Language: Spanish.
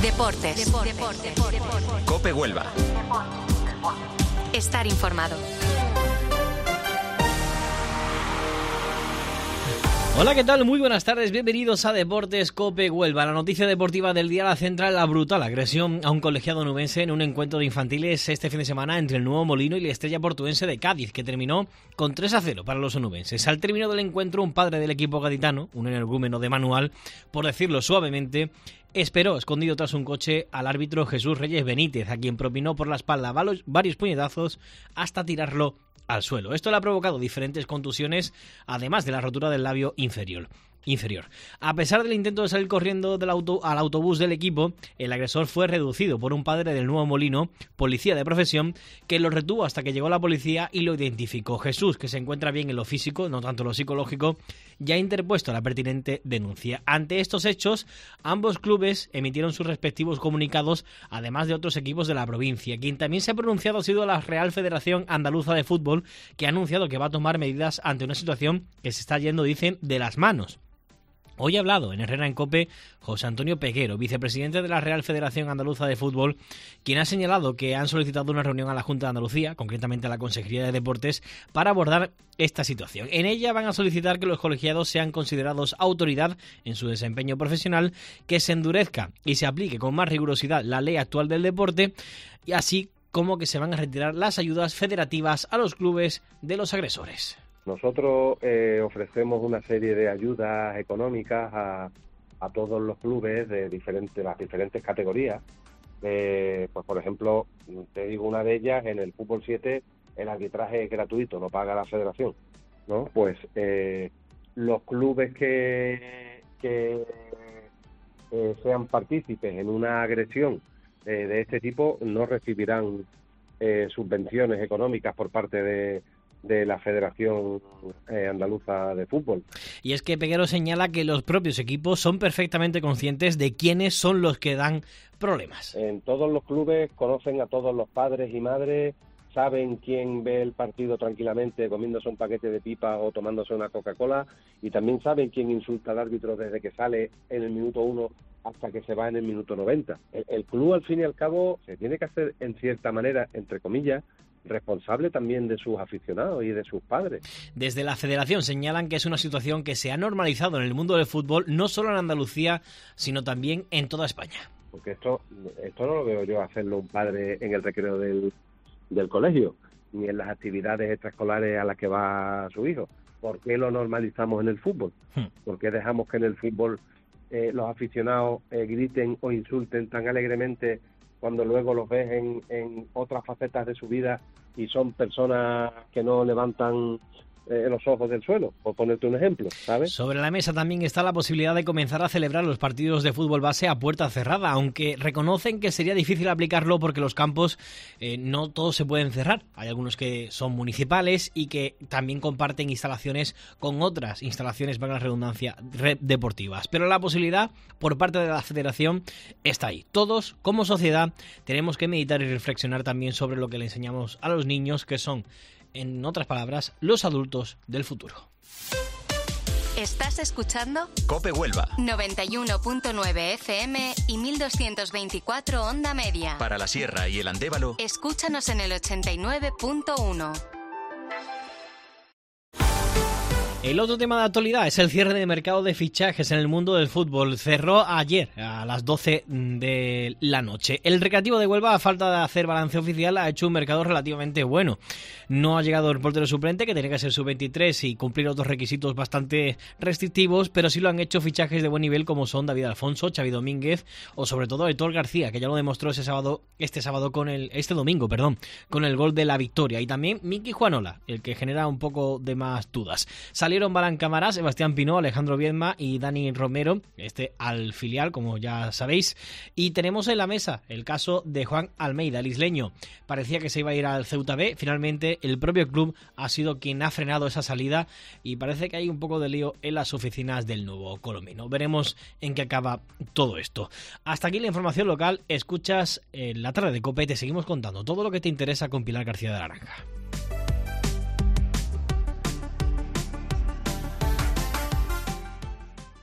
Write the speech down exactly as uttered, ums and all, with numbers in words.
Deportes. Deportes. Deportes. COPE Huelva. Estar informado. Hola, ¿qué tal? Muy buenas tardes, bienvenidos a Deportes COPE Huelva. La noticia deportiva del día la centra la brutal agresión a un colegiado nubense en un encuentro de infantiles este fin de semana entre el Nuevo Molino y la Estrella Portuense de Cádiz, que terminó con tres a cero para los onubenses. Al término del encuentro, un padre del equipo gaditano, un energúmeno de manual, por decirlo suavemente, esperó escondido tras un coche al árbitro Jesús Reyes Benítez, a quien propinó por la espalda varios puñetazos hasta tirarlo al suelo. Esto le ha provocado diferentes contusiones, además de la rotura del labio inferior. inferior. A pesar del intento de salir corriendo del auto, al autobús del equipo, el agresor fue reducido por un padre del Nuevo Molino, policía de profesión, que lo retuvo hasta que llegó la policía y lo identificó. Jesús, que se encuentra bien en lo físico, no tanto en lo psicológico, ya ha interpuesto la pertinente denuncia. Ante estos hechos, ambos clubes emitieron sus respectivos comunicados, además de otros equipos de la provincia. Quien también se ha pronunciado ha sido la Real Federación Andaluza de Fútbol, que ha anunciado que va a tomar medidas ante una situación que se está yendo, dicen, de las manos. Hoy ha hablado en Herrera en COPE José Antonio Peguero, vicepresidente de la Real Federación Andaluza de Fútbol, quien ha señalado que han solicitado una reunión a la Junta de Andalucía, concretamente a la Consejería de Deportes, para abordar esta situación. En ella van a solicitar que los colegiados sean considerados autoridad en su desempeño profesional, que se endurezca y se aplique con más rigurosidad la ley actual del deporte, y así como que se van a retirar las ayudas federativas a los clubes de los agresores. Nosotros eh, ofrecemos una serie de ayudas económicas a, a todos los clubes de diferentes, las diferentes categorías. Eh, pues por ejemplo, te digo una de ellas, en el fútbol siete el arbitraje es gratuito, lo paga la federación, ¿no? Pues eh, los clubes que, que eh, sean partícipes en una agresión eh, de este tipo no recibirán eh, subvenciones económicas por parte de de la Federación eh, Andaluza de Fútbol. Y es que Peguero señala que los propios equipos son perfectamente conscientes de quiénes son los que dan problemas. En todos los clubes conocen a todos los padres y madres, saben quién ve el partido tranquilamente comiéndose un paquete de pipa o tomándose una Coca-Cola, y también saben quién insulta al árbitro desde que sale en el minuto uno hasta que se va en el minuto noventa. El, el club, al fin y al cabo, se tiene que hacer, en cierta manera, entre comillas, responsable también de sus aficionados y de sus padres. Desde la Federación señalan que es una situación que se ha normalizado en el mundo del fútbol, no solo en Andalucía, sino también en toda España. Porque esto esto no lo veo yo hacerlo un padre en el recreo del, del colegio, ni en las actividades extraescolares a las que va su hijo. ¿Por qué lo normalizamos en el fútbol? Hmm. ¿Por qué dejamos que en el fútbol eh, los aficionados eh, griten o insulten tan alegremente cuando luego los ves en, en otras facetas de su vida y son personas que no levantan eh, los ojos del suelo, por ponerte un ejemplo, ¿sabes? Sobre la mesa también está la posibilidad de comenzar a celebrar los partidos de fútbol base a puerta cerrada, aunque reconocen que sería difícil aplicarlo porque los campos eh, no todos se pueden cerrar. Hay algunos que son municipales y que también comparten instalaciones con otras instalaciones, valga la redundancia, deportivas. Pero la posibilidad por parte de la Federación está ahí. Todos, como sociedad, tenemos que meditar y reflexionar también sobre lo que le enseñamos a los niños, que son, en otras palabras, los adultos del futuro. ¿Estás escuchando? COPE Huelva. noventa y uno punto nueve F M y mil doscientos veinticuatro onda media. Para la Sierra y el Andévalo, escúchanos en el ochenta y nueve punto uno. El otro tema de actualidad es el cierre de mercado de fichajes en el mundo del fútbol. Cerró ayer a las doce de la noche. El Recreativo de Huelva, a falta de hacer balance oficial, ha hecho un mercado relativamente bueno. No ha llegado el portero suplente, que tenía que ser sub veintitrés y cumplir otros requisitos bastante restrictivos, pero sí lo han hecho fichajes de buen nivel como son David Alfonso, Xavi Domínguez o sobre todo Aitor García, que ya lo demostró ese sábado, este sábado con el, este domingo, perdón, con el gol de la victoria. Y también Miki Juanola, el que genera un poco de más dudas. Salieron Balán Camará, Sebastián Pinó, Alejandro Viedma y Dani Romero, este al filial, como ya sabéis. Y tenemos en la mesa el caso de Juan Almeida, el isleño. Parecía que se iba a ir al Ceuta B, finalmente el propio club ha sido quien ha frenado esa salida y parece que hay un poco de lío en las oficinas del nuevo colombino. Veremos en qué acaba todo esto. Hasta aquí la información local. Escuchas en la tarde de COPE, te seguimos contando todo lo que te interesa con Pilar García de la Granja.